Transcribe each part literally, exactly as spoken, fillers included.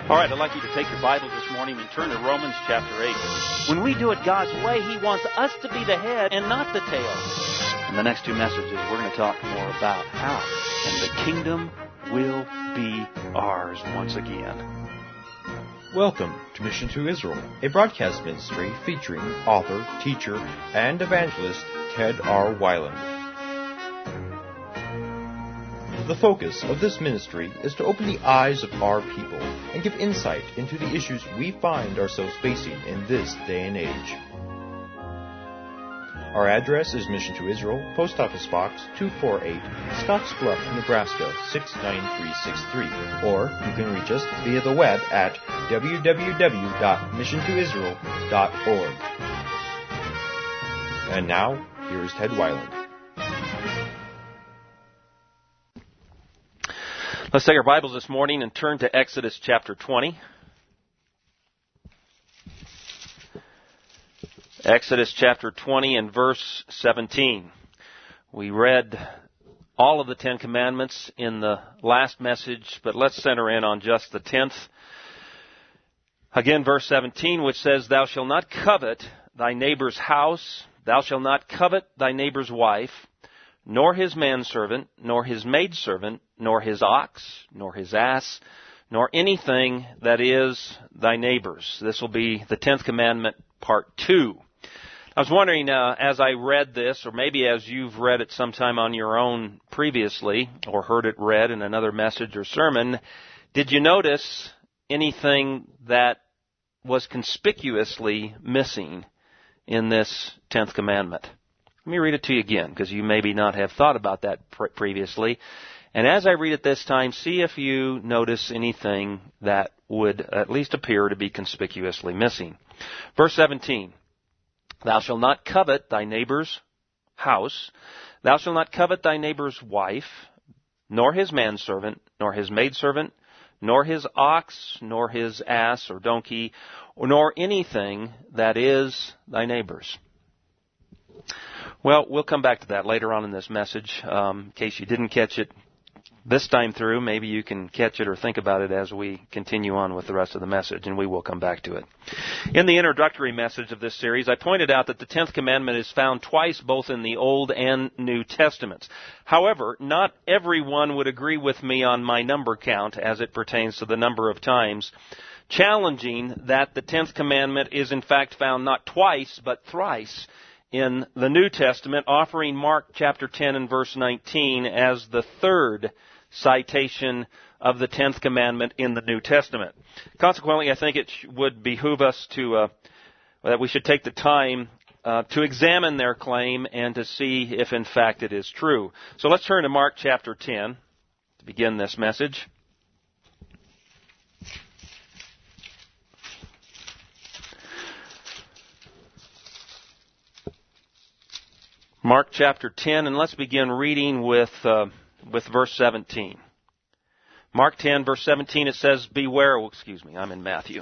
All right, I'd like you to take your Bible this morning and turn to Romans chapter eight. When we do it God's way, He wants us to be the head and not the tail. In the next two messages, we're going to talk more about how, and the kingdom will be ours once again. Welcome to Mission to Israel, a broadcast ministry featuring author, teacher, and evangelist Ted R. Weiland. The focus of this ministry is to open the eyes of our people and give insight into the issues we find ourselves facing in this day and age. Our address is Mission to Israel, Post Office Box two forty-eight, Scottsbluff, Nebraska six nine three six three, or you can reach us via the web at w w w dot mission to israel dot org. And now, here is Ted Weiland. Let's take our Bibles this morning and turn to Exodus chapter twenty. Exodus chapter twenty and verse seventeen. We read all of the Ten Commandments in the last message, but let's center in on just the tenth. Again, verse seventeen, which says, "Thou shalt not covet thy neighbor's house, thou shalt not covet thy neighbor's wife, nor his manservant, nor his maidservant, nor his ox, nor his ass, nor anything that is thy neighbor's." This will be the tenth commandment, part two. I was wondering, uh, as I read this, or maybe as you've read it sometime on your own previously, or heard it read in another message or sermon, did you notice anything that was conspicuously missing in this tenth commandment? Let me read it to you again, because you maybe not have thought about that pre- previously. And as I read it this time, see if you notice anything that would at least appear to be conspicuously missing. Verse seventeen, "Thou shalt not covet thy neighbor's house, thou shalt not covet thy neighbor's wife, nor his manservant, nor his maidservant, nor his ox, nor his ass or donkey, nor anything that is thy neighbor's." Well, we'll come back to that later on in this message. Um, in case you didn't catch it this time through, maybe you can catch it or think about it as we continue on with the rest of the message, and we will come back to it. In the introductory message of this series, I pointed out that the tenth commandment is found twice both in the Old and New Testaments. However, not everyone would agree with me on my number count as it pertains to the number of times, challenging that the tenth commandment is in fact found not twice but thrice in the New Testament, offering Mark chapter ten and verse nineteen as the third citation of the tenth commandment in the New Testament. Consequently, I think it would behoove us to, uh, that we should take the time uh, to examine their claim and to see if in fact it is true. So let's turn to Mark chapter ten to begin this message. Mark chapter ten, and let's begin reading with uh, with verse seventeen. Mark ten, verse seventeen, it says, "Beware," oh, excuse me, I'm in Matthew.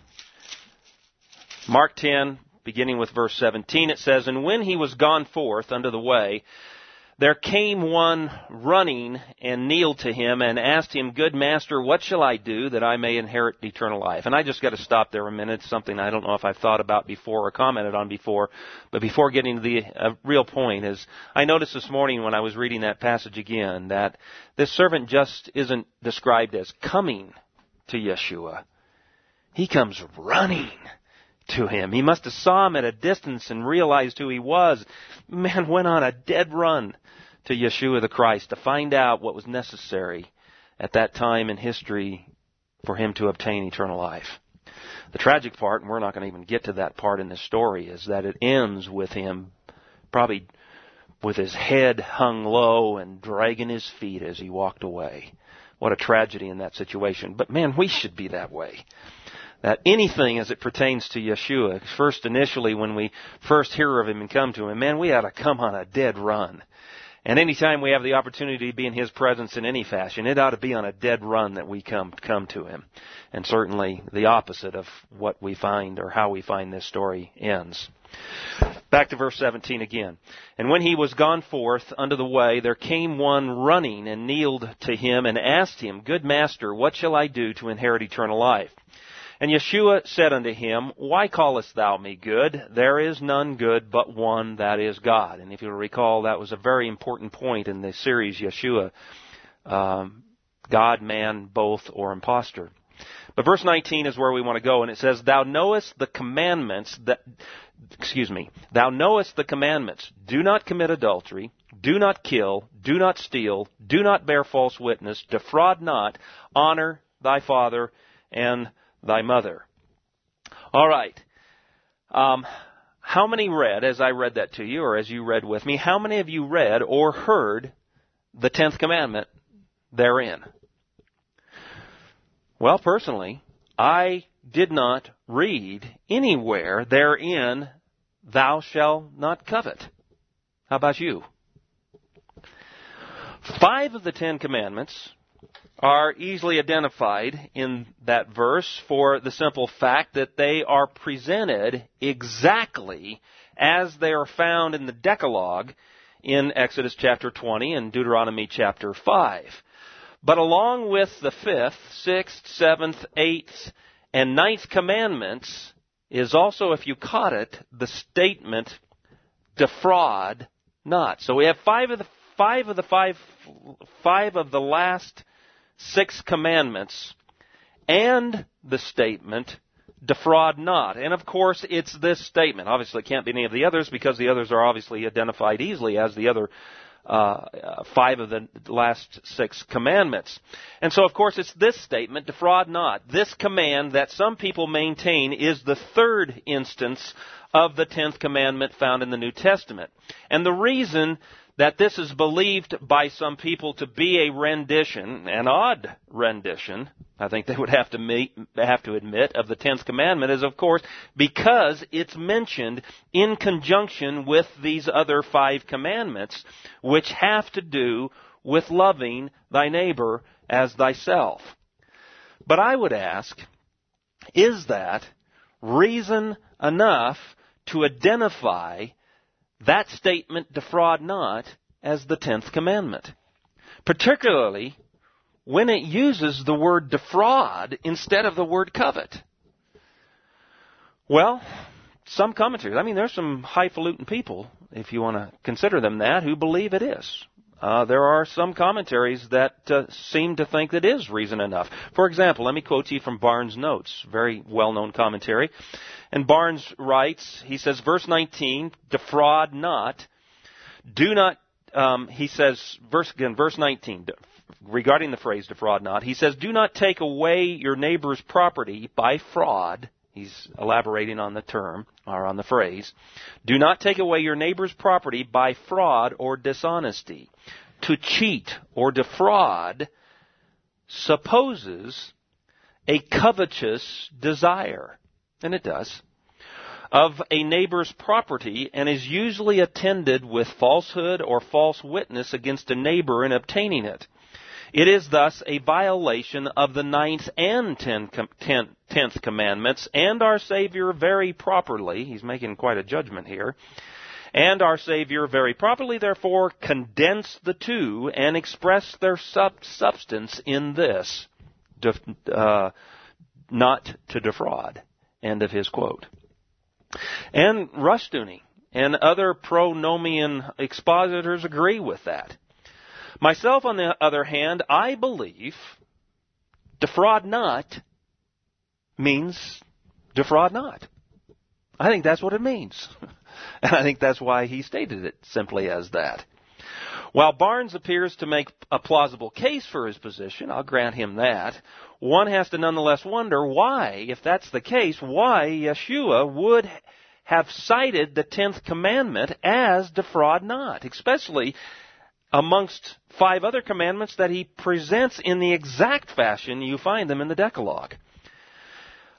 Mark ten, beginning with verse seventeen, it says, "And when he was gone forth unto the way, there came one running and kneeled to him and asked him, Good master, what shall I do that I may inherit eternal life?" And I just got to stop there a minute. It's something I don't know if I've thought about before or commented on before. But before getting to the uh, real point is, I noticed this morning when I was reading that passage again that this servant just isn't described as coming to Yeshua. He comes running to him. He must have saw him at a distance and realized who he was. Man went on a dead run to Yeshua the Christ to find out what was necessary at that time in history for him to obtain eternal life. The tragic part, and we're not going to even get to that part in this story, is that it ends with him probably with his head hung low and dragging his feet as he walked away. What a tragedy in that situation. But man, we should be that way. That anything as it pertains to Yeshua, first initially when we first hear of him and come to him, man, we ought to come on a dead run And anytime we have the opportunity to be in His presence in any fashion, it ought to be on a dead run that we come come to Him. And certainly the opposite of what we find or how we find this story ends. Back to verse seventeen again. And when he was gone forth unto the way, there came one running and kneeled to him and asked him, Good master, what shall I do to inherit eternal life? And Yeshua said unto him, Why callest thou me good? There is none good but one, that is God. And if you'll recall, that was a very important point in the series, Yeshua, um, God, man, both, or impostor. But verse nineteen is where we want to go, and it says, Thou knowest the commandments that, excuse me, Thou knowest the commandments. Do not commit adultery, do not kill, do not steal, do not bear false witness, defraud not, honor thy father and thy mother. All right. Um, how many read, as I read that to you, or as you read with me, how many of you read or heard the tenth commandment therein? Well, personally, I did not read anywhere therein, Thou shalt not covet. How about you? Five of the Ten Commandments are easily identified in that verse for the simple fact that they are presented exactly as they are found in the Decalogue in Exodus chapter twenty and Deuteronomy chapter five. But along with the fifth, sixth, seventh, eighth, and ninth commandments is also, if you caught it, the statement, defraud not. So we have five of the five of the five five of the last six commandments and the statement, defraud not. And of course, it's this statement. Obviously, it can't be any of the others because the others are obviously identified easily as the other uh, five of the last six commandments. And so, of course, it's this statement, defraud not. This command that some people maintain is the third instance of the tenth commandment found in the New Testament. And the reason that this is believed by some people to be a rendition, an odd rendition, I think they would have to meet, have to admit, of the tenth commandment is, of course, because it's mentioned in conjunction with these other five commandments, which have to do with loving thy neighbor as thyself. But I would ask, is that reason enough to identify that statement, defraud not, as the tenth commandment? Particularly when it uses the word defraud instead of the word covet. Well, some commentators, I mean, there's some highfalutin people, if you want to consider them that, who believe it is. Uh, there are some commentaries that uh, seem to think that is reason enough. For example, let me quote to you from Barnes' Notes, very well-known commentary. And Barnes writes, he says, verse nineteen, defraud not, do not, um, he says, verse again, verse nineteen, regarding the phrase defraud not, he says, do not take away your neighbor's property by fraud. He's elaborating on the term, or on the phrase. Do not take away your neighbor's property by fraud or dishonesty. To cheat or defraud supposes a covetous desire, and it does, of a neighbor's property, and is usually attended with falsehood or false witness against a neighbor in obtaining it. It is thus a violation of the ninth and tenth commandments, and our Savior very properly, he's making quite a judgment here, and our Savior very properly, therefore, condensed the two and expressed their sub- substance in this, def- uh, not to defraud. End of his quote. And Rushdoony and other pronomian expositors agree with that. Myself, on the other hand, I believe defraud not means defraud not. I think that's what it means. And I think that's why he stated it simply as that. While Barnes appears to make a plausible case for his position, I'll grant him that, one has to nonetheless wonder why, if that's the case, why Yeshua would have cited the tenth commandment as defraud not, especially amongst five other commandments that he presents in the exact fashion you find them in the Decalogue.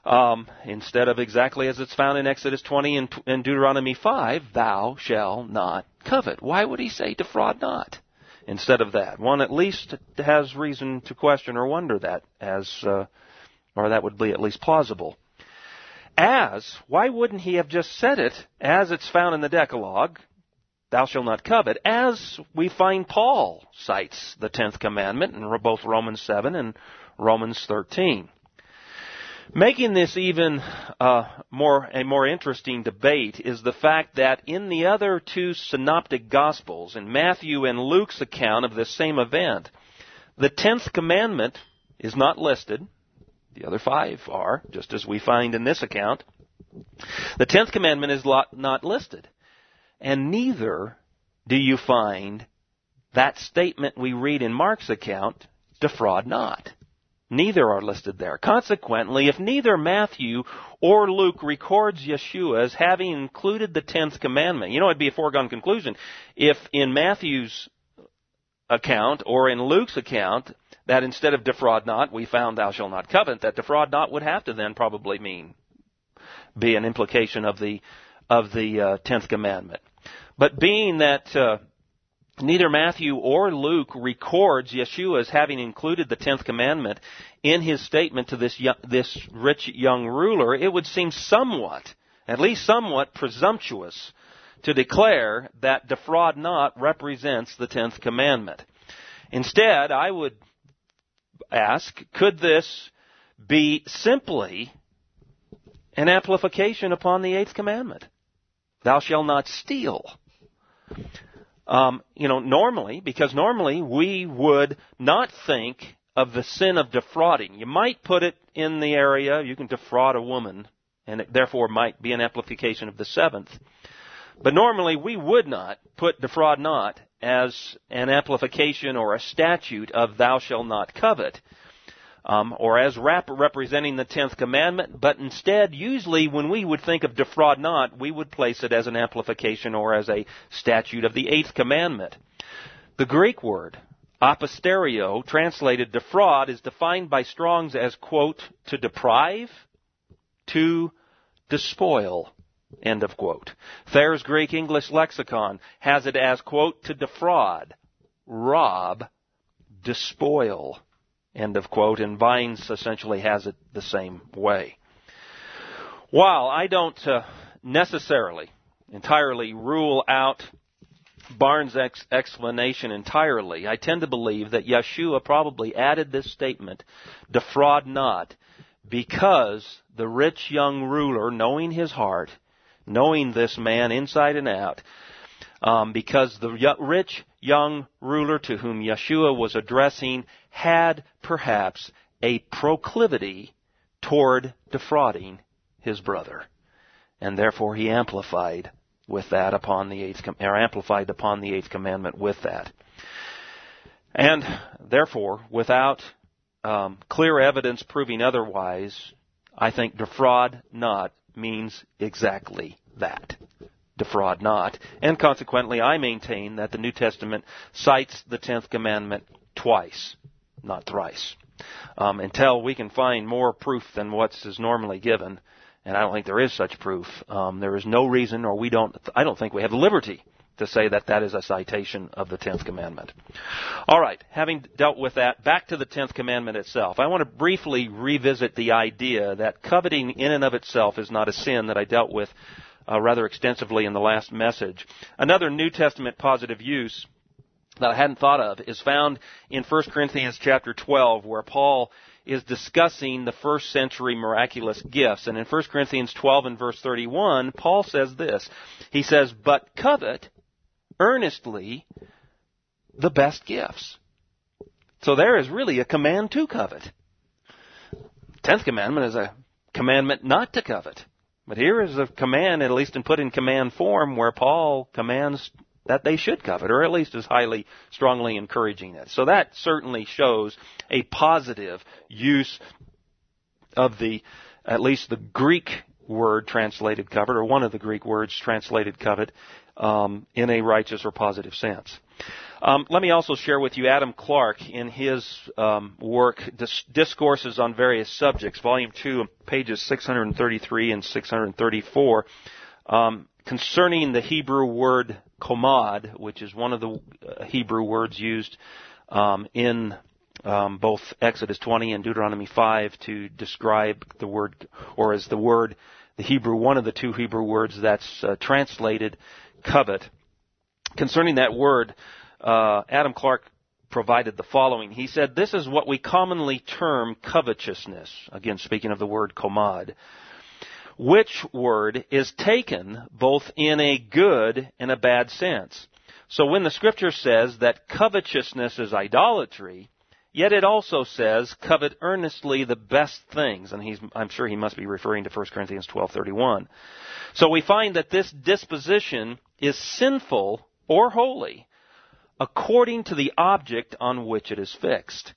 Um, instead of exactly as it's found in Exodus twenty and, and Deuteronomy five, thou shalt not covet. Why would he say defraud not instead of that? One at least has reason to question or wonder that, as uh, or that would be at least plausible. As, why wouldn't he have just said it as it's found in the Decalogue, thou shalt not covet, as we find Paul cites the tenth commandment in both Romans seven and Romans thirteen. Making this even uh, more a more interesting debate is the fact that in the other two synoptic Gospels, in Matthew and Luke's account of this same event, the tenth commandment is not listed. The other five are, just as we find in this account. The tenth commandment is not listed. And neither do you find that statement we read in Mark's account, defraud not. Neither are listed there. Consequently, if neither Matthew or Luke records Yeshua as having included the tenth commandment, you know, it'd be a foregone conclusion. If in Matthew's account or in Luke's account that instead of defraud not, we found thou shalt not covet, that defraud not would have to then probably mean, be an implication of the, of the uh, tenth commandment. But being that uh, neither Matthew or Luke records Yeshua as having included the tenth commandment in his statement to this young, this rich young ruler, it would seem somewhat, at least somewhat presumptuous to declare that defraud not represents the tenth commandment. Instead, I would ask, could this be simply an amplification upon the eighth commandment? Thou shalt not steal. Um, you know, normally, because normally we would not think of the sin of defrauding. You might put it in the area, you can defraud a woman, and it therefore might be an amplification of the seventh. But normally we would not put defraud not as an amplification or a statute of thou shalt not covet, um, or as rap- representing the tenth commandment, but instead, usually when we would think of defraud not, we would place it as an amplification or as a statute of the eighth commandment. The Greek word, aposterio, translated defraud, is defined by Strong's as, quote, to deprive, to despoil, end of quote. Thayer's Greek English lexicon has it as, quote, to defraud, rob, despoil, end of quote, and Vines essentially has it the same way. While I don't uh, necessarily entirely rule out Barnes' ex- explanation entirely, I tend to believe that Yeshua probably added this statement, defraud not, because the rich young ruler, knowing his heart, knowing this man inside and out, um, because the y- rich young ruler to whom Yeshua was addressing had perhaps a proclivity toward defrauding his brother, and therefore he amplified with that upon the eighth, or amplified upon the eighth commandment with that, and therefore, without um, clear evidence proving otherwise, I think defraud not means exactly that. Defraud not. And consequently, I maintain that the New Testament cites the tenth commandment twice, not thrice. Um, until we can find more proof than what's is normally given, and I don't think there is such proof, um, there is no reason, or we don't, I don't think we have liberty to say that that is a citation of the tenth commandment. All right, having dealt with that, back to the tenth commandment itself. I want to briefly revisit the idea that coveting in and of itself is not a sin that I dealt with uh, rather extensively in the last message. Another New Testament positive use that I hadn't thought of is found in First Corinthians chapter twelve, where Paul is discussing the first century miraculous gifts. And in First Corinthians twelve and verse thirty-one, Paul says this. He says, but covet earnestly the best gifts. So there is really a command to covet. Tenth commandment is a commandment not to covet. But here is a command, at least in put in command form, where Paul commands that they should covet, or at least is highly, strongly encouraging it. So that certainly shows a positive use of the, at least the Greek word translated covet, or one of the Greek words translated covet, um, in a righteous or positive sense. Um, let me also share with you Adam Clarke in his um, work, Dis- Discourses on Various Subjects, Volume two, pages six hundred thirty-three and six hundred thirty-four, um, concerning the Hebrew word komad, which is one of the uh, Hebrew words used um, in um, both Exodus twenty and Deuteronomy five to describe the word, or as the word, the Hebrew, one of the two Hebrew words that's uh, translated covet. Concerning that word, uh, Adam Clarke provided the following. He said, "This is what we commonly term covetousness," again speaking of the word komad, "which word is taken both in a good and a bad sense. So when the Scripture says that covetousness is idolatry, yet it also says, covet earnestly the best things." And he's, I'm sure he must be referring to First Corinthians twelve thirty-one. So we find that this disposition is sinful or holy according to the object on which it is fixed.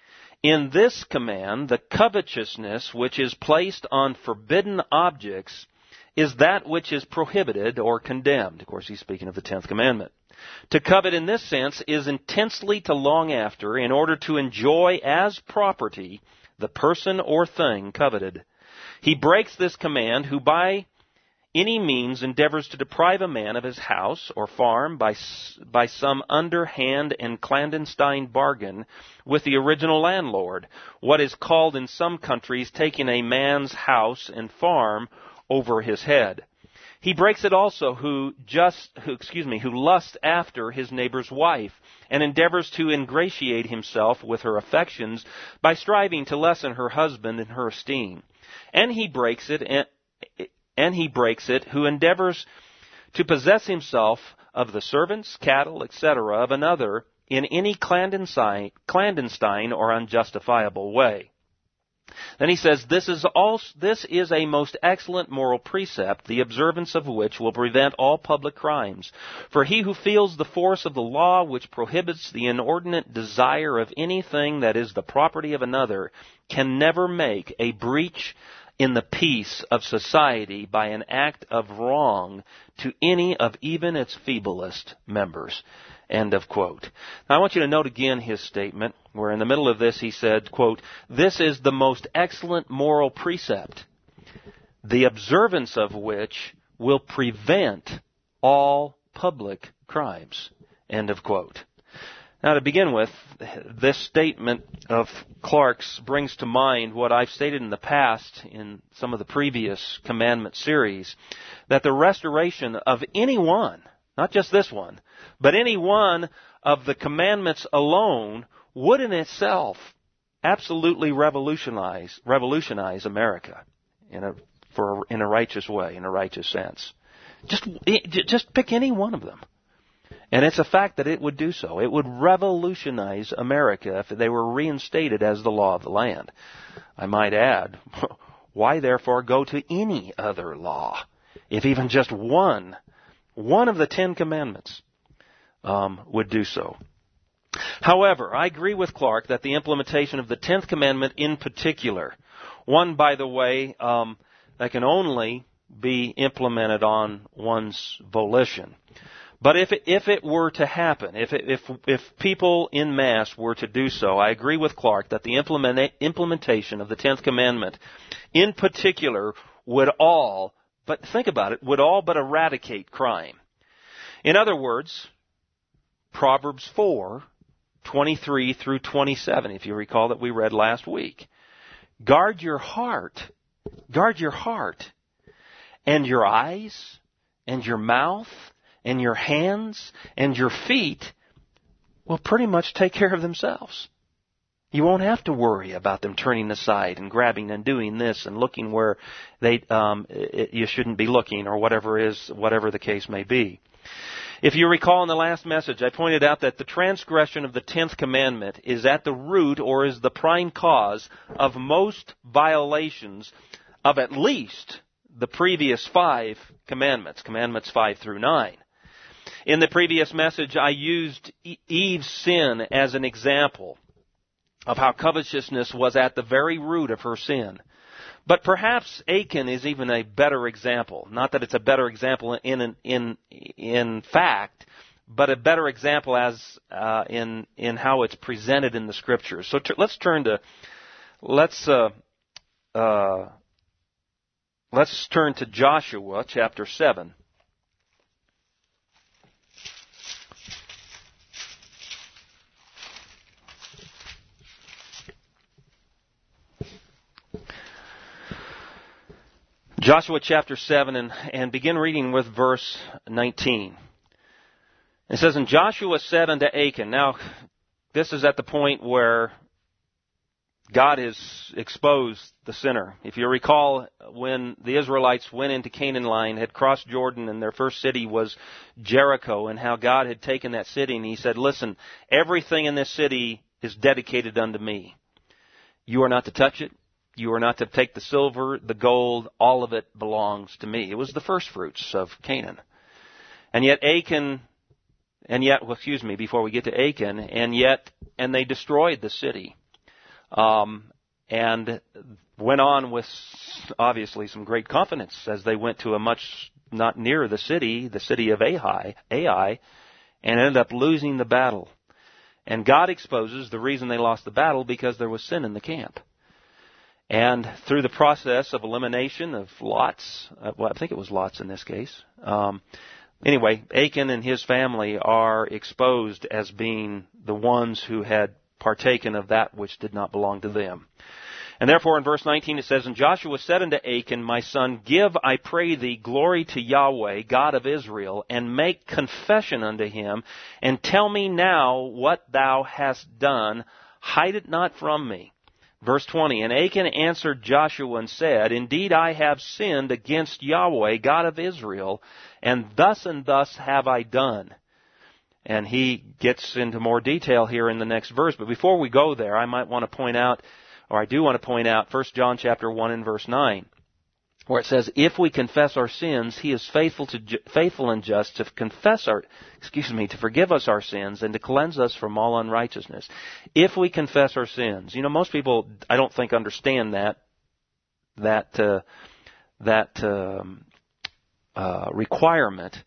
In this command, the covetousness which is placed on forbidden objects is that which is prohibited or condemned. Of course, he's speaking of the tenth commandment. To covet in this sense is intensely to long after in order to enjoy as property the person or thing coveted. He breaks this command who by any means endeavors to deprive a man of his house or farm by, by some underhand and clandestine bargain with the original landlord, what is called in some countries taking a man's house and farm over his head. He breaks it also who just, who, excuse me, who lusts after his neighbor's wife and endeavors to ingratiate himself with her affections by striving to lessen her husband in her esteem. And he breaks it, and, and he breaks it who endeavors to possess himself of the servants, cattle, et cetera of another in any clandestine, clandestine or unjustifiable way. Then he says, this is, also, this is a most excellent moral precept, the observance of which will prevent all public crimes. For he who feels the force of the law which prohibits the inordinate desire of anything that is the property of another can never make a breach in the peace of society by an act of wrong to any of even its feeblest members. End of quote. Now I want you to note again his statement, where in the middle of this he said, quote, "This is the most excellent moral precept, the observance of which will prevent all public crimes." End of quote. Now to begin with, this statement of Clarke's brings to mind what I've stated in the past in some of the previous commandment series, that the restoration of any one, not just this one, but any one of the commandments alone would in itself absolutely revolutionize revolutionize America in a for in a righteous way, in a righteous sense. Just just pick any one of them. And it's a fact that it would do so. It would revolutionize America if they were reinstated as the law of the land. I might add, why therefore go to any other law if even just one One of the Ten Commandments um, would do so. However, I agree with Clarke that the implementation of the Tenth Commandment in particular, one, by the way, um, that can only be implemented on one's volition. But if it, if it were to happen, if, it, if if people in mass were to do so, I agree with Clarke that the implement, implementation of the Tenth Commandment in particular would all, but think about it, would all but eradicate crime. In other words, Proverbs four, twenty-three through twenty-seven, if you recall that we read last week. Guard your heart, guard your heart, and your eyes, and your mouth, and your hands, and your feet will pretty much take care of themselves. You won't have to worry about them turning aside and grabbing and doing this and looking where they um, it, you shouldn't be looking, or whatever is whatever the case may be. If you recall in the last message, I pointed out that the transgression of the tenth commandment is at the root, or is the prime cause of most violations of at least the previous five commandments, commandments five through nine. In the previous message, I used Eve's sin as an example of how covetousness was at the very root of her sin. But perhaps Achan is even a better example. Not that it's a better example in in in fact, but a better example as uh, in in how it's presented in the Scriptures. So t- let's turn to let's uh, uh, let's turn to Joshua chapter seven. Joshua chapter seven, and, and begin reading with verse nineteen. It says, "And Joshua said unto Achan," now this is at the point where God has exposed the sinner. If you recall, when the Israelites went into Canaan line, had crossed Jordan, and their first city was Jericho, and how God had taken that city, and He said, "Listen, everything in this city is dedicated unto me. You are not to touch it. You are not to take the silver, the gold, all of it belongs to me." It was the first fruits of Canaan. And yet Achan, and yet, well, excuse me, before we get to Achan, and yet, and they destroyed the city. Um, and went on with, obviously, some great confidence as they went to a much not near the city, the city of Ai, Ai, and ended up losing the battle. And God exposes the reason they lost the battle because there was sin in the camp. And through the process of elimination of lots, uh, well, I think it was lots in this case. Um, anyway, Achan and his family are exposed as being the ones who had partaken of that which did not belong to them. And therefore in verse nineteen it says, "And Joshua said unto Achan, My son, give, I pray thee, glory to Yahweh, God of Israel, and make confession unto him, and tell me now what thou hast done. Hide it not from me." Verse twenty, "And Achan answered Joshua and said, Indeed I have sinned against Yahweh, God of Israel, and thus and thus have I done." And he gets into more detail here in the next verse. But before we go there, I might want to point out, or I do want to point out, First John chapter one and verse nine, where it says, "If we confess our sins, He is faithful to faithful and just to confess our, excuse me, to forgive us our sins and to cleanse us from all unrighteousness." If we confess our sins, you know, most people, I don't think, understand that that uh, that um, uh, requirement.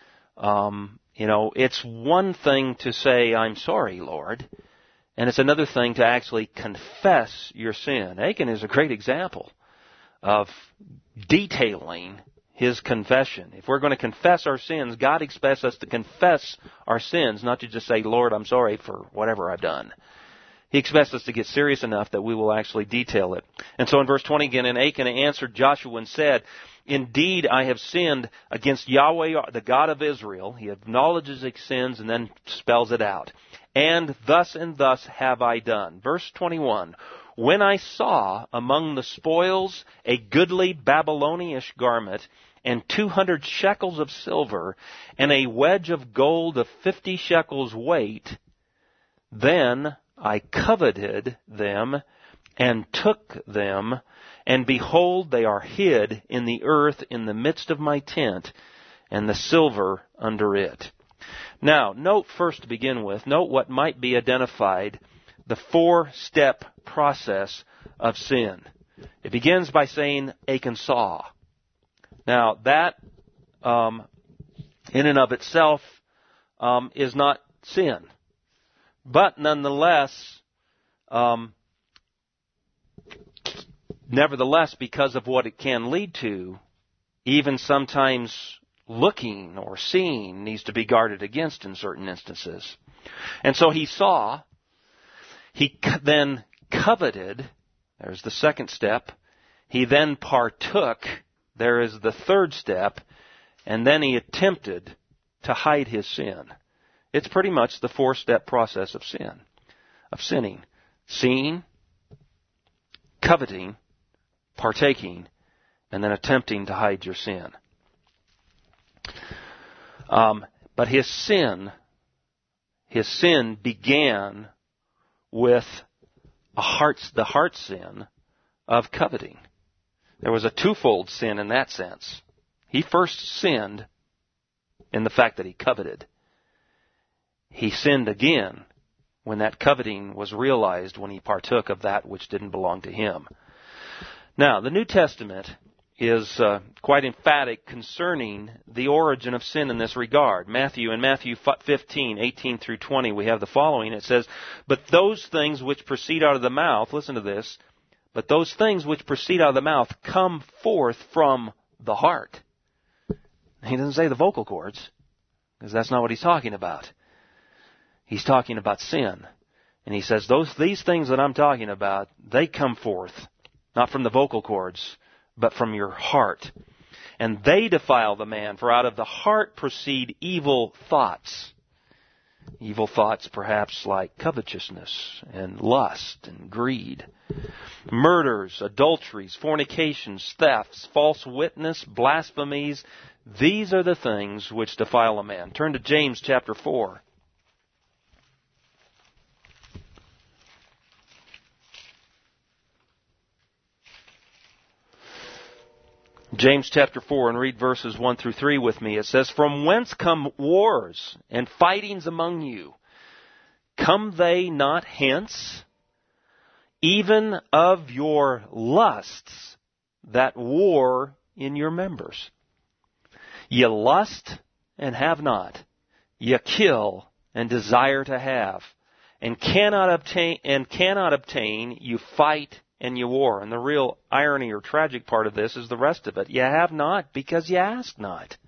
Um, you know, it's one thing to say, "I'm sorry, Lord," and it's another thing to actually confess your sin. Achan is a great example of detailing his confession. If we're going to confess our sins, God expects us to confess our sins, not to just say, "Lord, I'm sorry for whatever I've done." He expects us to get serious enough that we will actually detail it. And so in verse twenty again, "And Achan answered Joshua and said, Indeed I have sinned against Yahweh, the God of Israel." He acknowledges his sins and then spells it out. "And thus and thus have I done." Verse twenty-one, "When I saw among the spoils a goodly Babylonish garment, and two hundred shekels of silver, and a wedge of gold of fifty shekels weight, then I coveted them, and took them, and behold, they are hid in the earth in the midst of my tent, and the silver under it." Now, note first to begin with, note what might be identified the four-step process of sin. It begins by saying Achan saw. Now, that um, in and of itself um, is not sin. But nonetheless, um, nevertheless, because of what it can lead to, even sometimes looking or seeing needs to be guarded against in certain instances. And so he saw. He then coveted. There's the second step. He then partook. There is the third step. And then he attempted to hide his sin. It's pretty much the four-step process of sin, of sinning. Seeing, coveting, partaking, and then attempting to hide your sin. Um, but his sin, his sin began with a heart, the heart sin of coveting. There was a twofold sin in that sense. He first sinned in the fact that he coveted. He sinned again when that coveting was realized when he partook of that which didn't belong to him. Now, the New Testament is uh, quite emphatic concerning the origin of sin in this regard. Matthew, in Matthew fifteen, eighteen through twenty, we have the following. It says, "But those things which proceed out of the mouth," listen to this, "but those things which proceed out of the mouth come forth from the heart." He doesn't say the vocal cords, because that's not what he's talking about. He's talking about sin. And he says, those these things that I'm talking about, they come forth, not from the vocal cords, but from your heart. And they defile the man, for out of the heart proceed evil thoughts. Evil thoughts perhaps like covetousness and lust and greed. Murders, adulteries, fornications, thefts, false witness, blasphemies. These are the things which defile a man. Turn to James chapter four. James chapter four, and read verses one through three with me. It says, "From whence come wars and fightings among you? Come they not hence? Even of your lusts that war in your members. Ye lust and have not. Ye kill and desire to have, and cannot obtain. And cannot obtain. You fight and you war." And the real irony or tragic part of this is the rest of it. "You have not because you ask not."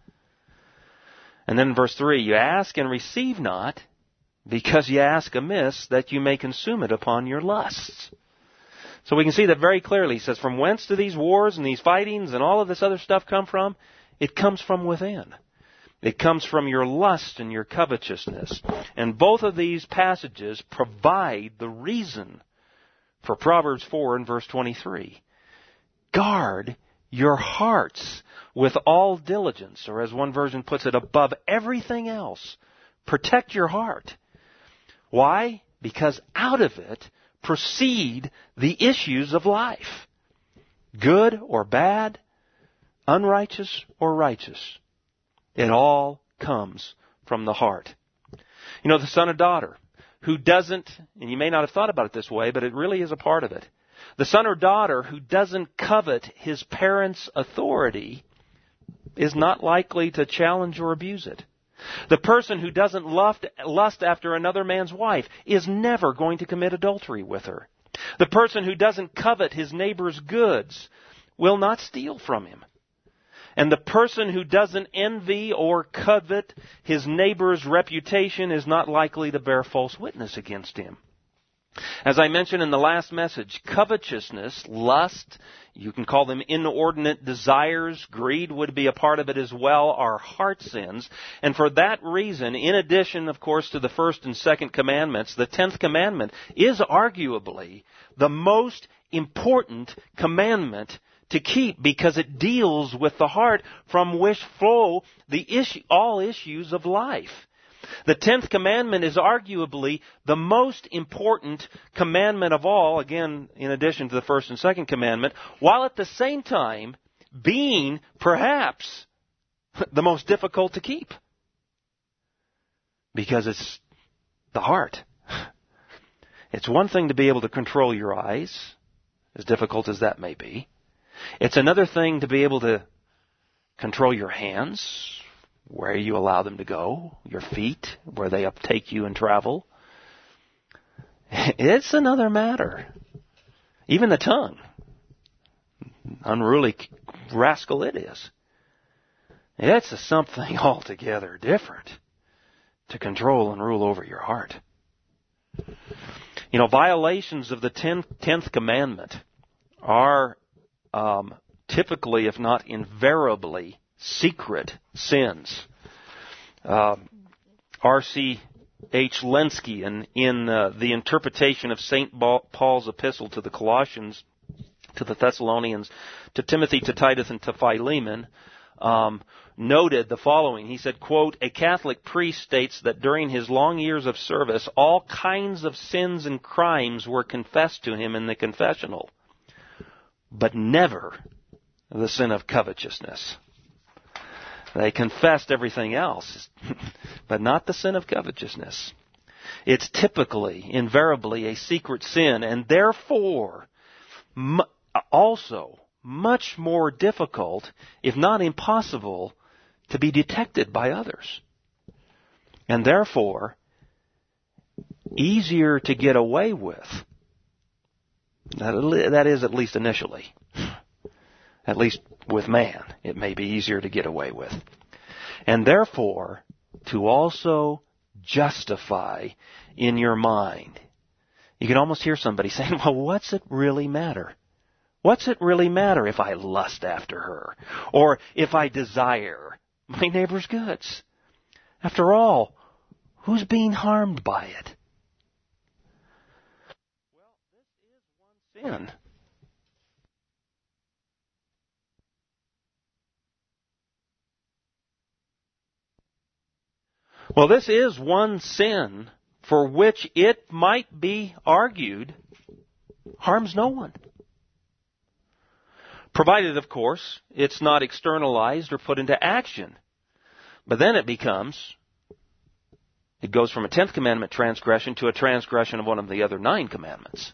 And then verse three, "You ask and receive not because you ask amiss, that you may consume it upon your lusts." So we can see that very clearly. He says, from whence do these wars and these fightings and all of this other stuff come from? It comes from within. It comes from your lust and your covetousness. And both of these passages provide the reason for Proverbs four and verse twenty-three. Guard your hearts with all diligence, or as one version puts it, above everything else. Protect your heart. Why? Because out of it proceed the issues of life. Good or bad, unrighteous or righteous. It all comes from the heart. You know, the son or daughter who doesn't, and you may not have thought about it this way, but it really is a part of it. The son or daughter who doesn't covet his parents' authority is not likely to challenge or abuse it. The person who doesn't lust after another man's wife is never going to commit adultery with her. The person who doesn't covet his neighbor's goods will not steal from him. And the person who doesn't envy or covet his neighbor's reputation is not likely to bear false witness against him. As I mentioned in the last message, covetousness, lust, you can call them inordinate desires, greed would be a part of it as well, are heart sins. And for that reason, in addition, of course, to the first and second commandments, the tenth commandment is arguably the most important commandment to keep, because it deals with the heart from which flow the issue, all issues of life. The tenth commandment is arguably the most important commandment of all, again, in addition to the first and second commandment, while at the same time being perhaps the most difficult to keep. Because it's the heart. It's one thing to be able to control your eyes, as difficult as that may be. It's another thing to be able to control your hands, where you allow them to go, your feet, where they uptake you and travel. It's another matter. Even the tongue. Unruly rascal it is. It's a something altogether different to control and rule over your heart. You know, violations of the tenth, tenth commandment are Um, typically, if not invariably, secret sins. Uh, R C H Lenski, in, in uh, the interpretation of Saint Paul's epistle to the Colossians, to the Thessalonians, to Timothy, to Titus, and to Philemon, um, noted the following. He said, quote, "A Catholic priest states that during his long years of service, all kinds of sins and crimes were confessed to him in the confessional, but never the sin of covetousness." They confessed everything else, but not the sin of covetousness. It's typically, invariably, a secret sin, and therefore, also much more difficult, if not impossible, to be detected by others. And therefore, easier to get away with. That is, at least initially. At least with man, it may be easier to get away with. And therefore, to also justify in your mind. You can almost hear somebody saying, well, what's it really matter? What's it really matter if I lust after her? Or if I desire my neighbor's goods? After all, who's being harmed by it? Well, this is one sin. Well, this is one sin for which it might be argued harms no one. Provided, of course, it's not externalized or put into action. But then it becomes, it goes from a tenth commandment transgression to a transgression of one of the other nine commandments.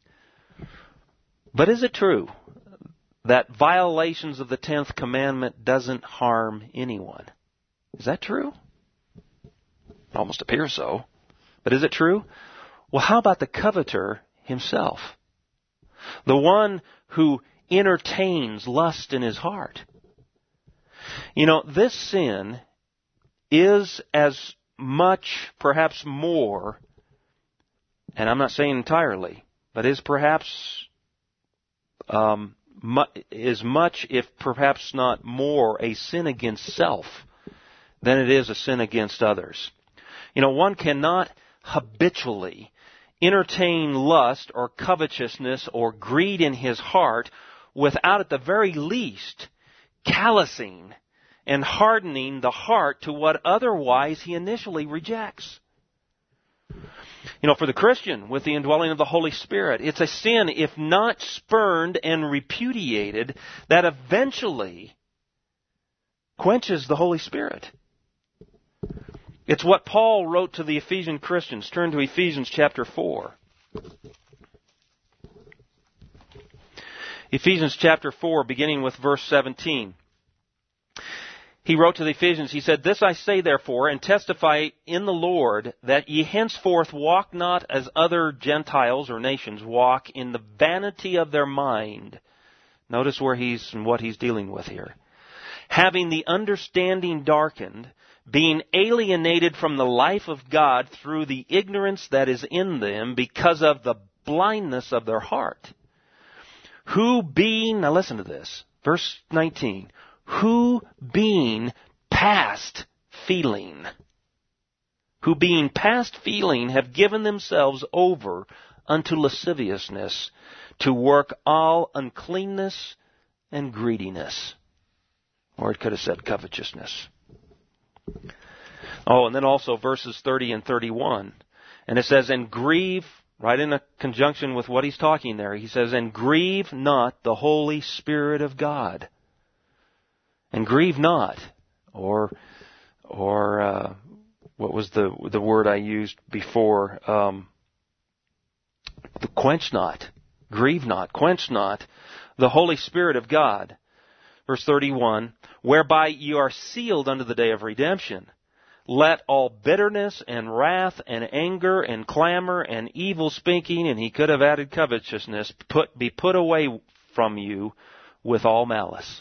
But is it true that violations of the tenth commandment doesn't harm anyone? Is that true? It almost appears so. But is it true? Well, how about the coveter himself? The one who entertains lust in his heart. You know, this sin is as much, perhaps more, and I'm not saying entirely, but is perhaps um, mu- as much, if perhaps not more, a sin against self than it is a sin against others. You know, one cannot habitually entertain lust or covetousness or greed in his heart without, at the very least, callousing and hardening the heart to what otherwise he initially rejects. You know, for the Christian, with the indwelling of the Holy Spirit, it's a sin, if not spurned and repudiated, that eventually quenches the Holy Spirit. It's what Paul wrote to the Ephesian Christians. Turn to Ephesians chapter four. Ephesians chapter four, beginning with verse seventeen. He wrote to the Ephesians, he said, "This I say therefore, and testify in the Lord, that ye henceforth walk not as other Gentiles or nations walk, in the vanity of their mind." Notice where he's and what he's dealing with here. "Having the understanding darkened, being alienated from the life of God through the ignorance that is in them, because of the blindness of their heart. Who being," now listen to this, verse nineteen, "who being past feeling, who being past feeling have given themselves over unto lasciviousness, to work all uncleanness and greediness." Or it could have said covetousness. Oh, and then also verses thirty and thirty-one. And it says, "And grieve," right in a conjunction with what he's talking there, he says, "And grieve not the Holy Spirit of God." And grieve not, or, or, uh, what was the, the word I used before? Um, quench not, grieve not, quench not the Holy Spirit of God. Verse thirty-one, "Whereby you are sealed unto the day of redemption. Let all bitterness and wrath and anger and clamor and evil speaking," and he could have added covetousness, put, "be put away from you with all malice."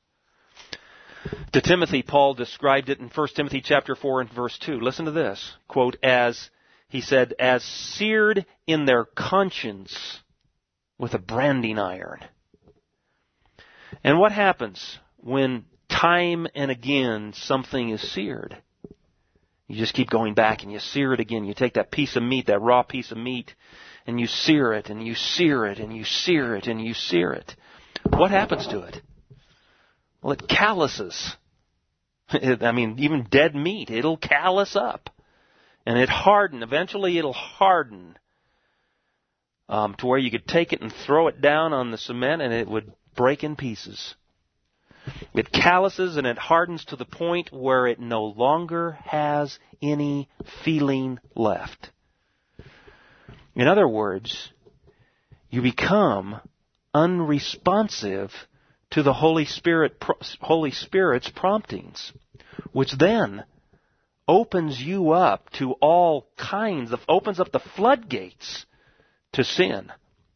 To Timothy, Paul described it in First Timothy chapter four and verse two. Listen to this. Quote, as, he said, "as seared in their conscience with a branding iron." And what happens when time and again something is seared? You just keep going back and you sear it again. You take that piece of meat, that raw piece of meat, and you sear it and you sear it and you sear it and you sear it. What happens to it? Well, it calluses. I mean, even dead meat, it'll callus up. And it harden. Eventually it'll harden um, to where you could take it and throw it down on the cement and it would break in pieces. It calluses and it hardens to the point where it no longer has any feeling left. In other words, you become unresponsive to the Holy Spirit, Holy Spirit's promptings, which then opens you up to all kinds of, opens up the floodgates to sin.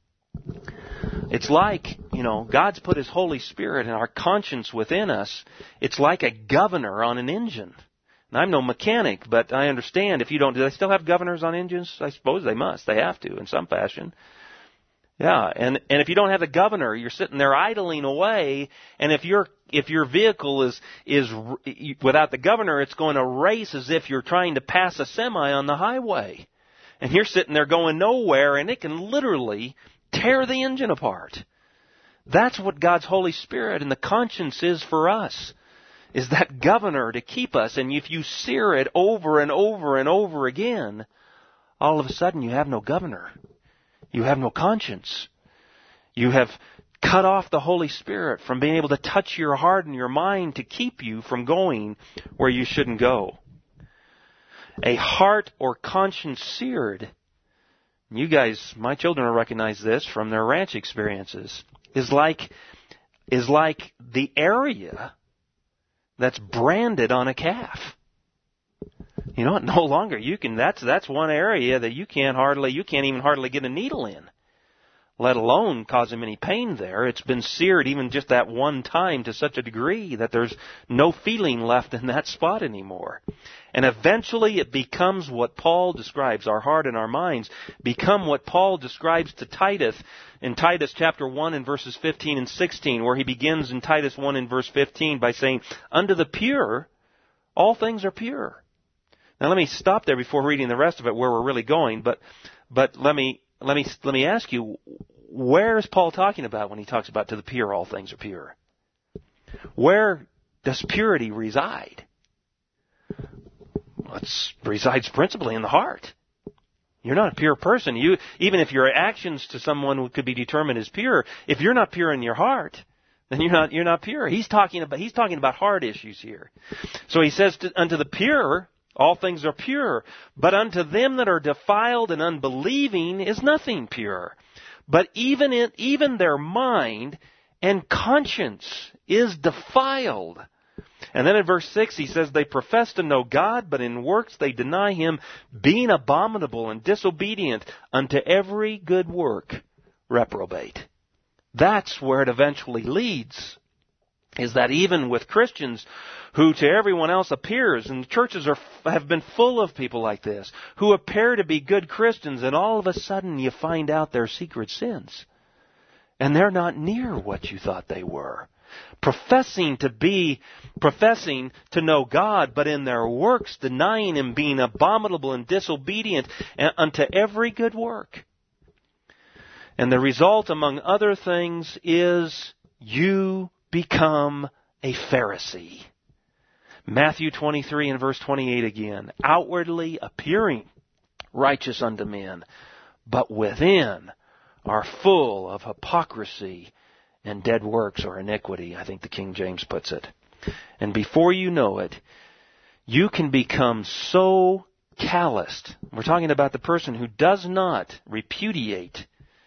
It's like, you know, God's put His Holy Spirit in our conscience within us. It's like a governor on an engine. And I'm no mechanic, but I understand if you don't, do they still have governors on engines? I suppose they must. They have to in some fashion. Yeah, and, and if you don't have the governor, you're sitting there idling away, and if your if your vehicle is is without the governor, it's going to race as if you're trying to pass a semi on the highway. And you're sitting there going nowhere, and it can literally tear the engine apart. That's what God's Holy Spirit and the conscience is for us, is that governor to keep us. And if you sear it over and over and over again, all of a sudden you have no governor. You have no conscience. You have cut off the Holy Spirit from being able to touch your heart and your mind to keep you from going where you shouldn't go. A heart or conscience seared, you guys, my children will recognize this from their ranch experiences, is like, is like the area that's branded on a calf. You know, no longer you can, that's, that's one area that you can't hardly, you can't even hardly get a needle in, let alone cause him any pain there. It's been seared even just that one time to such a degree that there's no feeling left in that spot anymore. And eventually it becomes what Paul describes, our heart and our minds become what Paul describes to Titus in Titus chapter one and verses fifteen and sixteen, where he begins in Titus one and verse fifteen by saying, unto the pure, all things are pure. Now let me stop there before reading the rest of it where we're really going, but but let me let me let me ask you, where is Paul talking about when he talks about to the pure all things are pure? Where does purity reside? Well, it resides principally in the heart. You're not a pure person. You even if your actions to someone could be determined as pure, if you're not pure in your heart, then you're not you're not pure. He's talking about he's talking about heart issues here. So he says to, unto the pure all things are pure, but unto them that are defiled and unbelieving is nothing pure. But even in, even their mind and conscience is defiled. And then in verse six he says, they profess to know God, but in works they deny Him, being abominable and disobedient unto every good work, reprobate. That's where it eventually leads, is that even with Christians who to everyone else appears, and churches are have been full of people like this, who appear to be good Christians, and all of a sudden you find out their secret sins. And they're not near what you thought they were. Professing to be, professing to know God, but in their works denying Him, being abominable and disobedient unto every good work. And the result, among other things, is you become a Pharisee. Matthew twenty-three and verse twenty-eight again. Outwardly appearing righteous unto men, but within are full of hypocrisy and dead works or iniquity, I think the King James puts it. And before you know it, you can become so calloused. We're talking about the person who does not repudiate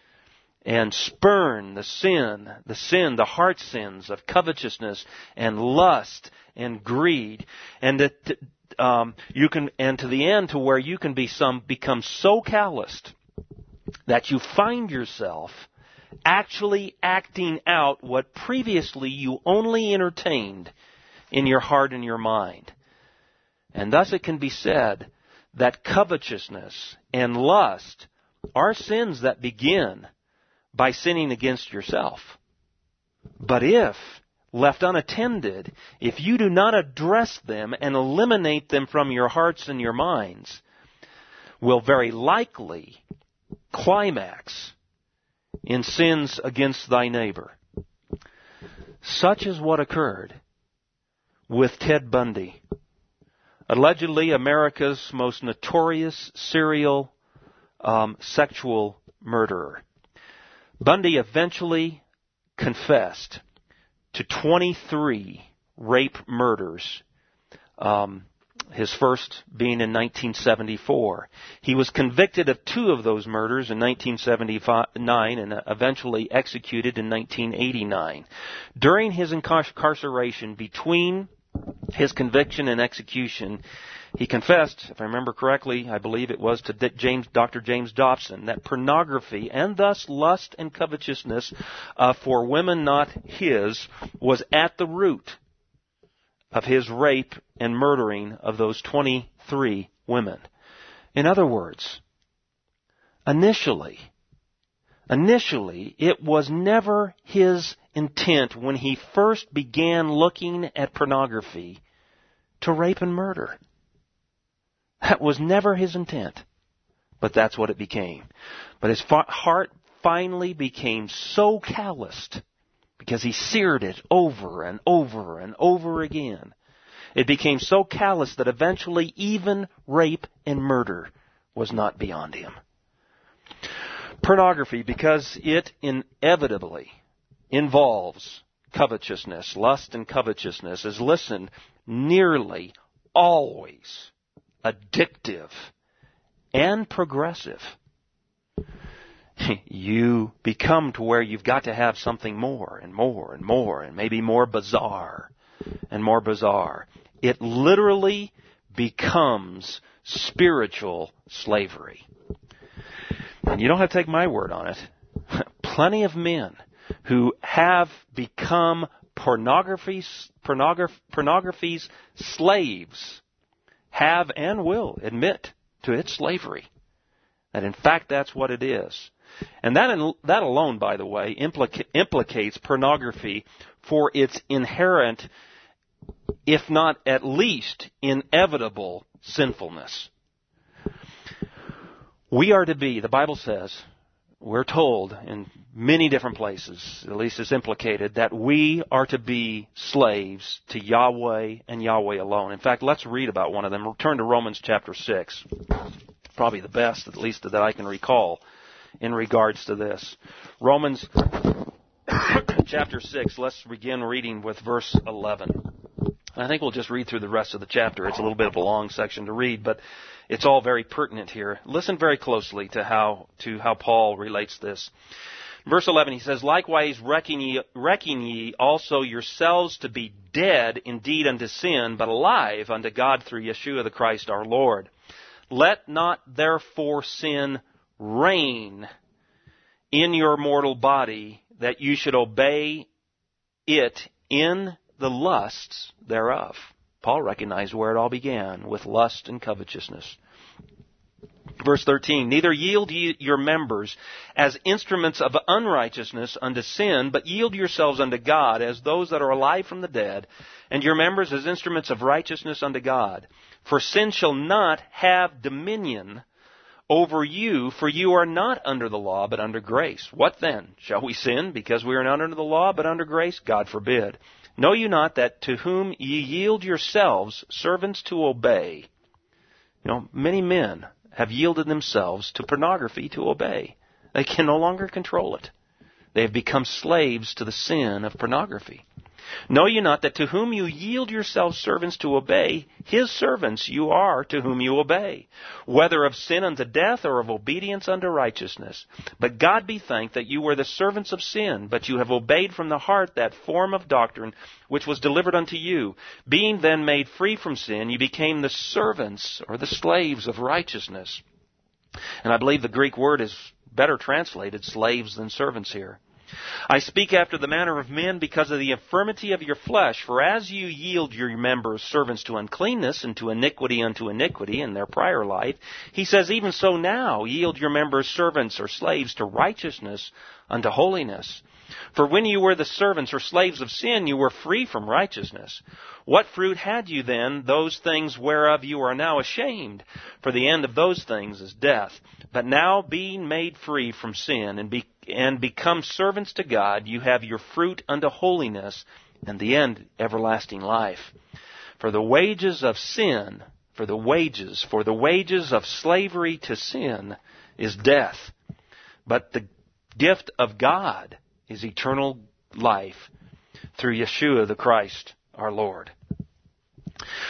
and spurn the sin, the sin, the heart sins of covetousness and lust and greed, and that um, you can, and to the end to where you can be some become so calloused that you find yourself actually acting out what previously you only entertained in your heart and your mind. And thus it can be said that covetousness and lust are sins that begin by sinning against yourself. But if left unattended, if you do not address them and eliminate them from your hearts and your minds, will very likely climax in sins against thy neighbor. Such is what occurred with Ted Bundy, allegedly America's most notorious serial um, sexual murderer. Bundy eventually confessed to twenty-three rape murders um, his first being in nineteen seventy-four. He was convicted of two of those murders in nineteen seventy-nine and eventually executed in nineteen eighty-nine. During his incarceration, between his conviction and execution, he confessed, if I remember correctly, I believe it was to James, Doctor James Dobson, that pornography and thus lust and covetousness uh, for women not his was at the root of his rape and murdering of those twenty-three women. In other words, initially, initially, it was never his intent when he first began looking at pornography to rape and murder. That was never his intent, but that's what it became. But his heart finally became so calloused because he seared it over and over and over again. It became so callous that eventually even rape and murder was not beyond him. Pornography, because it inevitably involves covetousness, lust and covetousness, is, listen, nearly always addictive and progressive. You become to where you've got to have something more and more and more and maybe more bizarre and more bizarre. It literally becomes spiritual slavery. And you don't have to take my word on it. Plenty of men who have become pornography's, pornograph, pornography's slaves have and will admit to its slavery. That in fact that's what it is. And that that alone, by the way, implica- implicates pornography for its inherent, if not at least inevitable, sinfulness. We are to be, the Bible says, we're told in many different places, at least it's implicated, that we are to be slaves to Yahweh and Yahweh alone. In fact, let's read about one of them. Turn to Romans chapter six. Probably the best, at least that I can recall, in regards to this. Romans chapter six, let's begin reading with verse eleven. I think we'll just read through the rest of the chapter. It's a little bit of a long section to read, but it's all very pertinent here. Listen very closely to how to how Paul relates this. Verse eleven, he says, "Likewise reckon ye, reckon ye also yourselves to be dead indeed unto sin, but alive unto God through Yeshua the Christ our Lord. Let not therefore sin reign in your mortal body, that you should obey it in the lusts thereof." Paul recognized where it all began, with lust and covetousness. Verse thirteen, "Neither yield ye your members as instruments of unrighteousness unto sin, but yield yourselves unto God as those that are alive from the dead, and your members as instruments of righteousness unto God. For sin shall not have dominion over you, for you are not under the law, but under grace. What then? Shall we sin because we are not under the law, but under grace? God forbid. Know you not that to whom ye yield yourselves servants to obey?" You know, many men have yielded themselves to pornography to obey. They can no longer control it. They have become slaves to the sin of pornography. "Know you not that to whom you yield yourselves servants to obey, his servants you are to whom you obey, whether of sin unto death or of obedience unto righteousness? But God be thanked that you were the servants of sin, but you have obeyed from the heart that form of doctrine which was delivered unto you. Being then made free from sin, you became the servants or the slaves of righteousness." And I believe the Greek word is better translated slaves than servants here. "I speak after the manner of men because of the infirmity of your flesh. For as you yield your members servants to uncleanness and to iniquity unto iniquity in their prior life, he says, even so now yield your members servants or slaves to righteousness unto holiness. For when you were the servants or slaves of sin, you were free from righteousness. What fruit had you then, those things whereof you are now ashamed? For the end of those things is death. But now being made free from sin and, be, and become servants to God, you have your fruit unto holiness, and the end everlasting life. For the wages of sin, for the wages, for the wages of slavery to sin is death. But the gift of God is eternal life through Yeshua the Christ our Lord."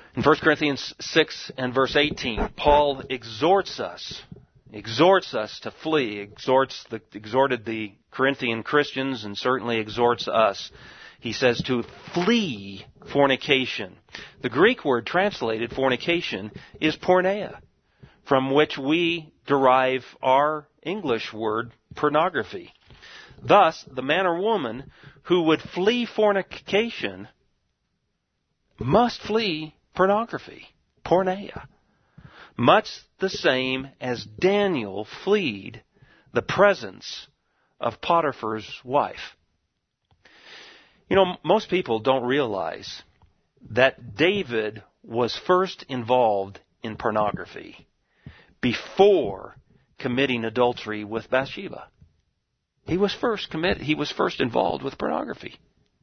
In First Corinthians six and verse eighteen, Paul exhorts us, exhorts us to flee, exhorts the, exhorted the Corinthian Christians and certainly exhorts us. He says to flee fornication. The Greek word translated fornication is porneia, from which we derive our English word pornography. Thus, the man or woman who would flee fornication must flee pornography, porneia, much the same as Daniel fled the presence of Potiphar's wife. You know, most people don't realize that David was first involved in pornography before committing adultery with Bathsheba. He was first committed, he was first involved with pornography.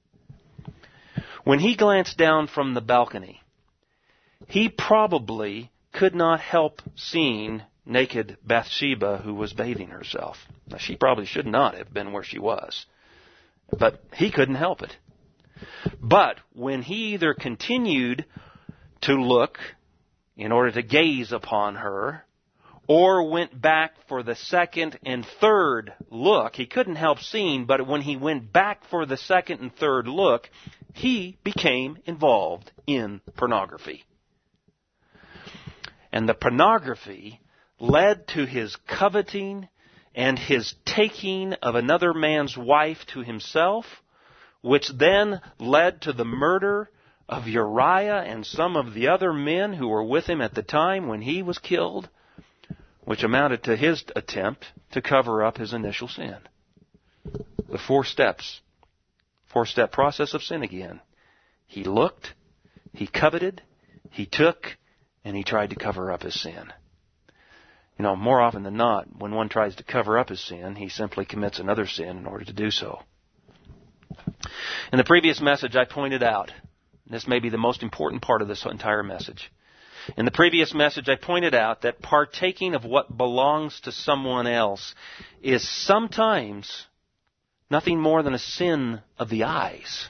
When he glanced down from the balcony, he probably could not help seeing naked Bathsheba who was bathing herself. Now, she probably should not have been where she was, but he couldn't help it. But when he either continued to look in order to gaze upon her, or went back for the second and third look, he couldn't help seeing, but when he went back for the second and third look, he became involved in pornography. And the pornography led to his coveting and his taking of another man's wife to himself, which then led to the murder of Uriah and some of the other men who were with him at the time when he was killed, which amounted to his attempt to cover up his initial sin. The four steps, four-step process of sin again. He looked, he coveted, he took, and he tried to cover up his sin. You know, more often than not, when one tries to cover up his sin, he simply commits another sin in order to do so. In the previous message, I pointed out, this may be the most important part of this entire message. In the previous message, I pointed out that partaking of what belongs to someone else is sometimes nothing more than a sin of the eyes.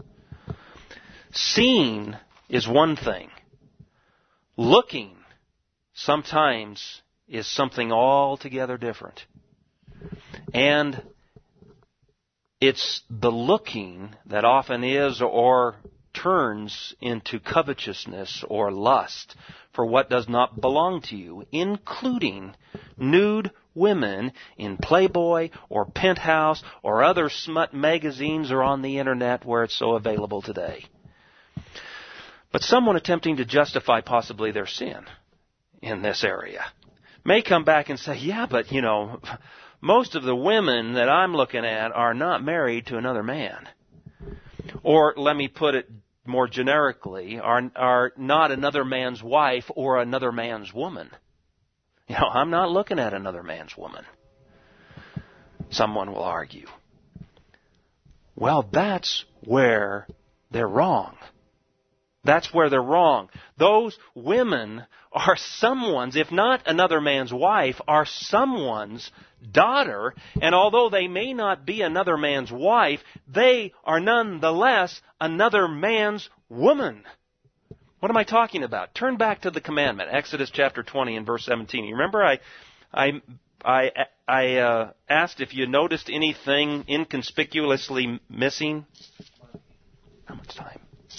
Seeing is one thing. Looking sometimes is something altogether different. And it's the looking that often is or turns into covetousness or lust for what does not belong to you, including nude women in Playboy or Penthouse or other smut magazines or on the internet where it's so available today. But someone attempting to justify possibly their sin in this area may come back and say, yeah, but, you know, most of the women that I'm looking at are not married to another man. Or, let me put it more generically, are, are not another man's wife or another man's woman. You know, I'm not looking at another man's woman. Someone will argue. Well, that's where they're wrong. That's where they're wrong. Those women are someone's, if not another man's wife, are someone's daughter. And although they may not be another man's wife, they are nonetheless another man's woman. What am I talking about? Turn back to the commandment, Exodus chapter twenty and verse seventeen. You remember I I I, I uh, asked if you noticed anything inconspicuously missing? How much time?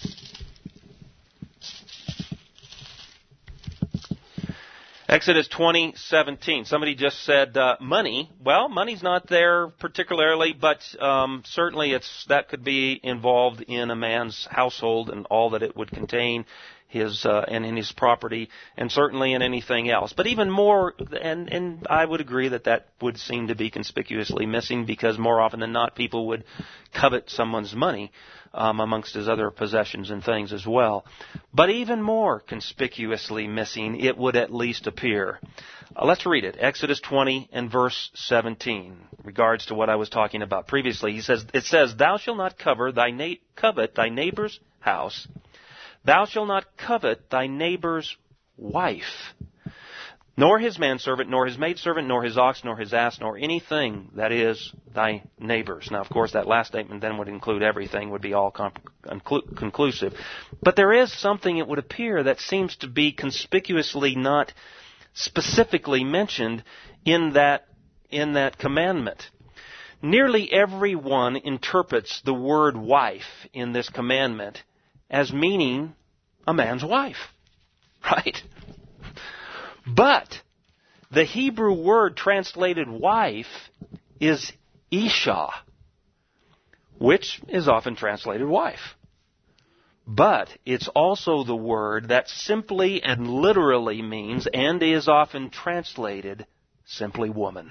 Exodus twenty seventeen. Somebody just said uh, money. Well, money's not there particularly, but um, certainly it's that could be involved in a man's household and all that it would contain, his uh, and in his property, and certainly in anything else. But even more, and and I would agree that that would seem to be conspicuously missing, because more often than not, people would covet someone's money um, amongst his other possessions and things as well. But even more conspicuously missing, it would at least appear. Uh, let's read it. Exodus twenty and verse seventeen. In regards to what I was talking about previously, he says, it says, "Thou shalt not cover thy na- covet thy neighbor's house. Thou shalt not covet thy neighbor's wife." nor his manservant, nor his maidservant, nor his ox, nor his ass, nor anything that is thy neighbor's. Now, of course, that last statement then would include everything, would be all conclu- conclusive. But there is something, it would appear, that seems to be conspicuously not specifically mentioned in that, in that commandment. Nearly everyone interprets the word wife in this commandment as meaning a man's wife, right? But the Hebrew word translated wife is Isha, which is often translated wife. But it's also the word that simply and literally means, and is often translated, simply woman.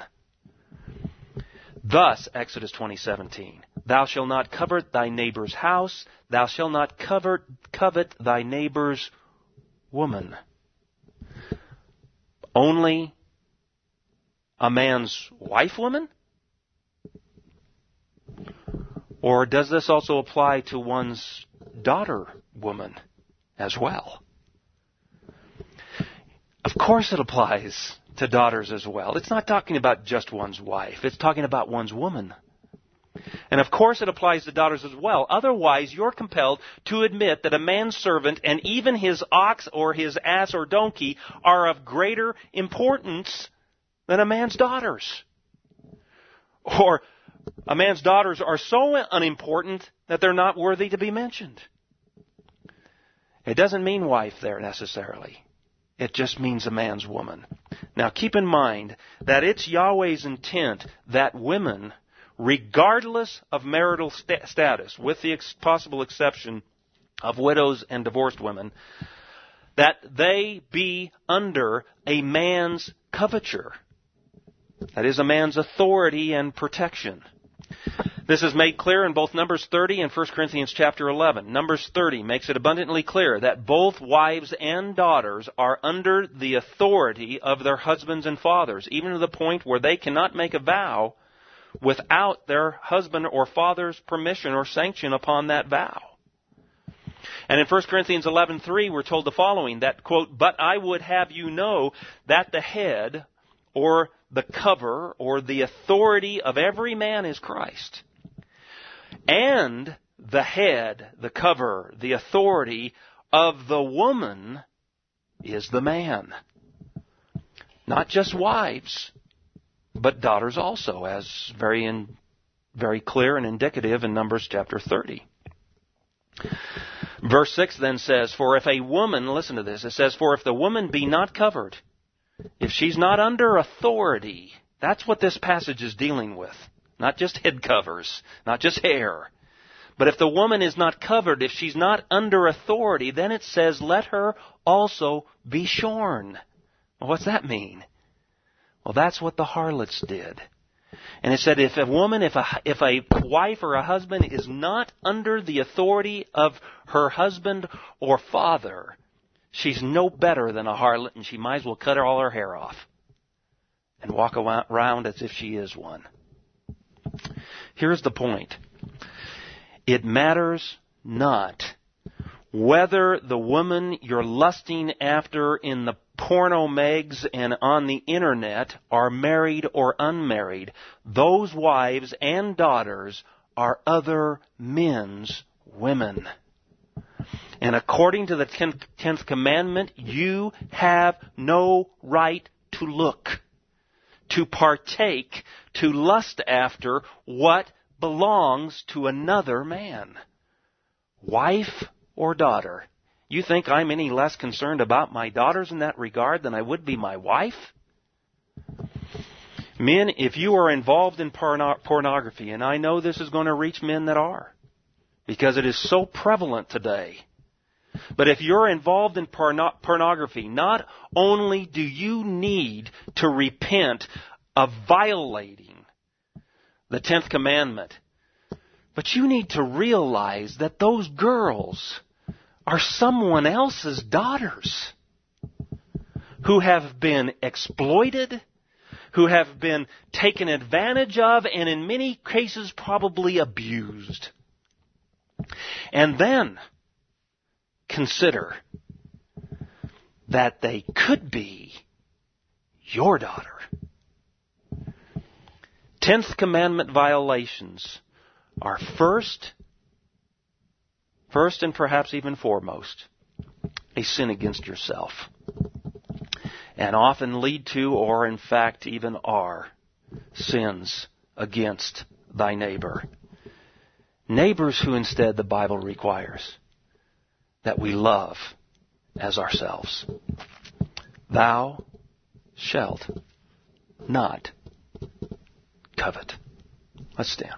Thus, Exodus twenty seventeen, thou shalt not covet thy neighbor's house, thou shalt not covet, covet thy neighbor's woman. Only a man's wife woman? Or does this also apply to one's daughter woman as well? Of course it applies to daughters as well. It's not talking about just one's wife. It's talking about one's woman. And of course it applies to daughters as well. Otherwise, you're compelled to admit that a man's servant and even his ox or his ass or donkey are of greater importance than a man's daughters. Or a man's daughters are so unimportant that they're not worthy to be mentioned. It doesn't mean wife there necessarily. It just means a man's woman. Now keep in mind that it's Yahweh's intent that women, regardless of marital st- status, with the ex- possible exception of widows and divorced women, that they be under a man's coverture. That is, a man's authority and protection. This is made clear in both Numbers thirty and First Corinthians chapter eleven. Numbers thirty makes it abundantly clear that both wives and daughters are under the authority of their husbands and fathers, even to the point where they cannot make a vow without their husband or father's permission or sanction upon that vow. And in First Corinthians eleven three, we're told the following, that, quote, but I would have you know that the head, or the cover, or the authority of every man is Christ. And the head, the cover, the authority of the woman is the man. Not just wives, but daughters also, as very in, very clear and indicative in Numbers chapter thirty. Verse six then says, for if a woman, listen to this, it says, for if the woman be not covered, if she's not under authority, that's what this passage is dealing with. Not just head covers, not just hair. But if the woman is not covered, if she's not under authority, then it says, let her also be shorn. Well, what's that mean? Well, that's what the harlots did. And it said if a woman, if a, if a wife or a husband is not under the authority of her husband or father, she's no better than a harlot, and she might as well cut all her hair off and walk around as if she is one. Here's the point. It matters not whether the woman you're lusting after in the porno mags and on the internet are married or unmarried. Those wives and daughters are other men's women. And according to the tenth, tenth commandment, you have no right to look, to partake, to lust after what belongs to another man. Wife or daughter. You think I'm any less concerned about my daughters in that regard than I would be my wife? Men, if you are involved in porno- pornography, and I know this is going to reach men that are, because it is so prevalent today. But if you're involved in porno- pornography, not only do you need to repent of violating the tenth commandment, but you need to realize that those girls are someone else's daughters who have been exploited, who have been taken advantage of, and in many cases probably abused. And then consider that they could be your daughter. Tenth commandment violations are first, first and perhaps even foremost, a sin against yourself. And often lead to, or in fact even are, sins against thy neighbor. Neighbors who instead the Bible requires that we love as ourselves. Thou shalt not covet. Let's stand.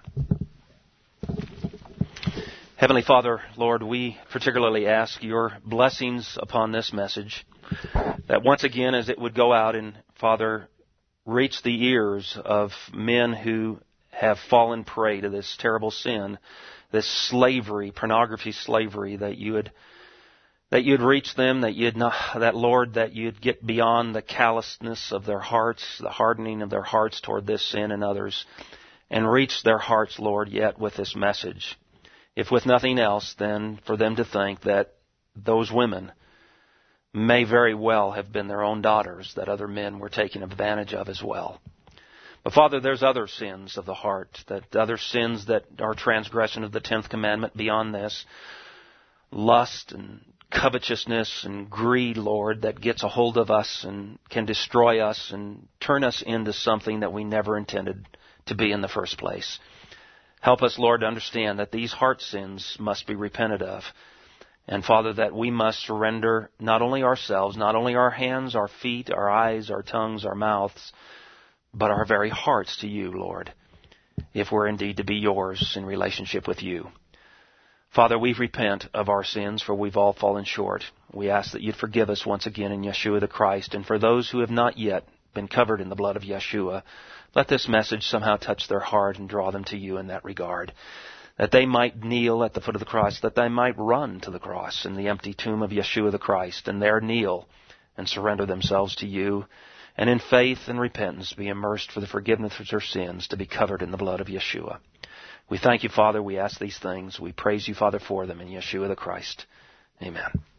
Heavenly Father, Lord, we particularly ask your blessings upon this message, that once again as it would go out and, Father, reach the ears of men who have fallen prey to this terrible sin, this slavery, pornography slavery, that you would that you'd reach them, that you'd not, that Lord, that you'd get beyond the callousness of their hearts, the hardening of their hearts toward this sin and others, and reach their hearts, Lord, yet with this message. If with nothing else, then for them to think that those women may very well have been their own daughters that other men were taking advantage of as well. But Father, there's other sins of the heart, that other sins that are transgression of the tenth commandment beyond this. Lust and covetousness and greed, Lord, that gets a hold of us and can destroy us and turn us into something that we never intended to be in the first place. Help us, Lord, to understand that these heart sins must be repented of. And Father, that we must surrender not only ourselves, not only our hands, our feet, our eyes, our tongues, our mouths, but our very hearts to you, Lord, if we're indeed to be yours in relationship with you. Father, we repent of our sins, for we've all fallen short. We ask that you'd forgive us once again in Yeshua the Christ. And for those who have not yet been covered in the blood of Yeshua, let this message somehow touch their heart and draw them to you in that regard. That they might kneel at the foot of the cross, that they might run to the cross in the empty tomb of Yeshua the Christ, and there kneel and surrender themselves to you, and in faith and repentance be immersed for the forgiveness of their sins, to be covered in the blood of Yeshua. We thank you, Father. We ask these things. We praise you, Father, for them in Yeshua the Christ. Amen.